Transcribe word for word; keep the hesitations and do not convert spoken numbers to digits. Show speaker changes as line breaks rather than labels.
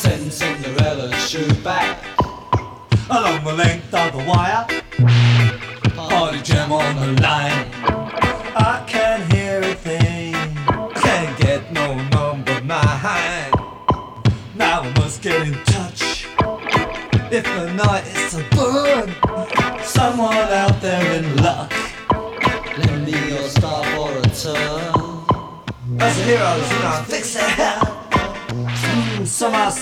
Send Cinderella's shoe back
along the length of the wire.
Party jam on the line.
I can't hear a thing,
Can't get no number nine.
now I must get in touch.
If the night is to burn,
Someone out there in luck.
lend me your star for a turn.
As a hero, you know, fix it. Some